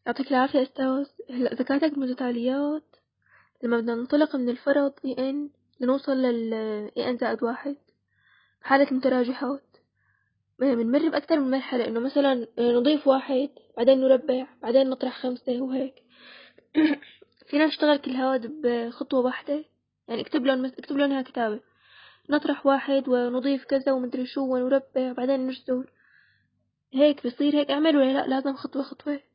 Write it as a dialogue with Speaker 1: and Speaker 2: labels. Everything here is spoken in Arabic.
Speaker 1: يعطيك العافية أستاذ. هلا ذكرتك متتاليات لما بدنا ننطلق من الفرض ان لنوصل ان زائد واحد. حالة المتراجحات بنمر بأكثر من مرحلة، إنه مثلا نضيف واحد، بعدين نربع، بعدين نطرح خمسة وهيك. فينا نشتغل كل هاد بخطوة واحدة، يعني اكتب لهم كتابة، نطرح واحد ونضيف كذا ومدري شو ونربع بعدين نجذر. هيك بصير هيك أعمل ولا لا لازم خطوة خطوة؟